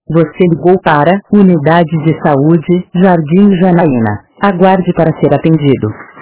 Você ligou para Unidade de Saúde, Jardim Janaína. Aguarde para ser atendido.